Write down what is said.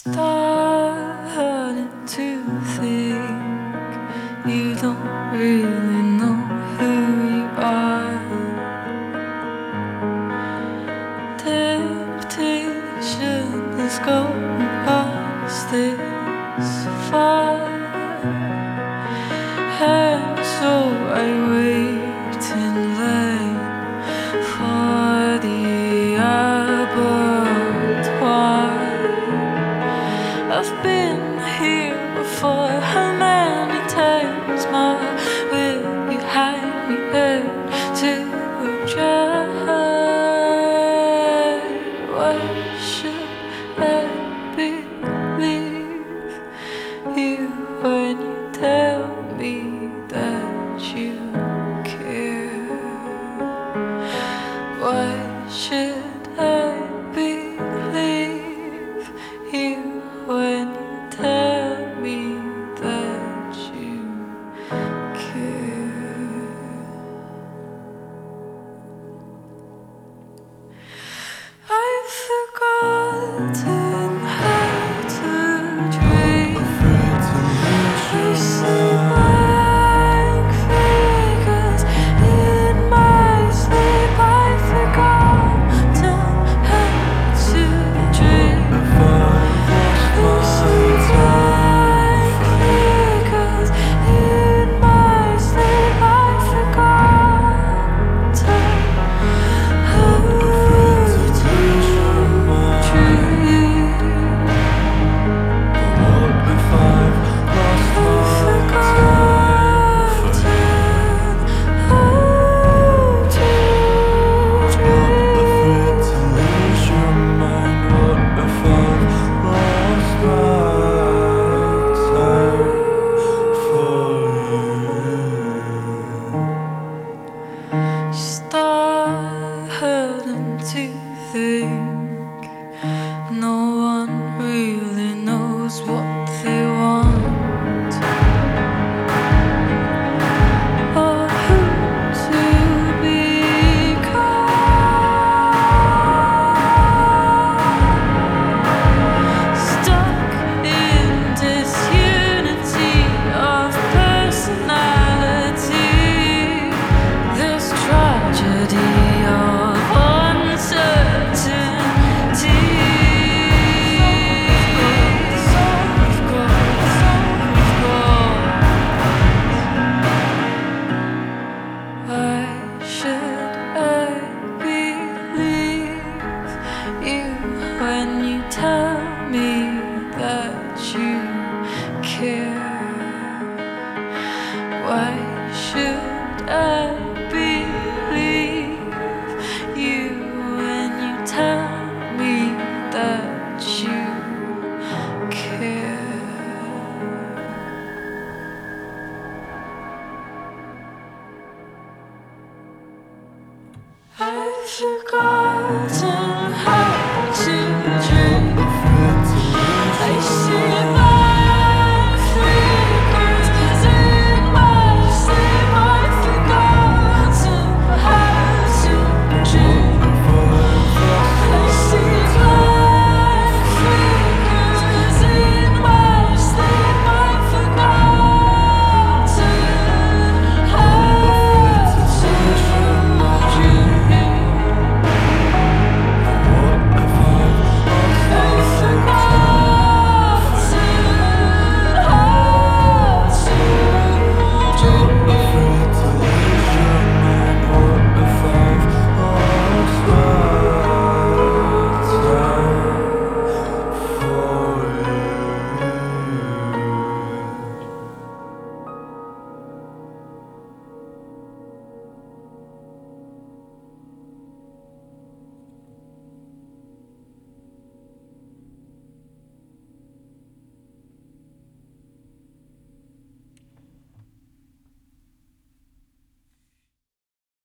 Starting to think you don't really know who you are. Temptation has gotten past this far, and so I wait in vain for the abattoir. I've been here before. How many times more will you hide me out to dry? Why should I believe you when you tell me that you care? Why should I believe you when you tell me that you care? I've forgotten how to dream. I see blank figures in my sleep. I've forgotten how to dream. I see blank figures in my sleep. I've forgotten how to starting to think no one really knows what they want or who to become. Stuck in disunity of personality, this tragedy of uncertainty. Why should I believe you when you tell me that you care? Why should I believe you when you tell me that you care? I've forgotten how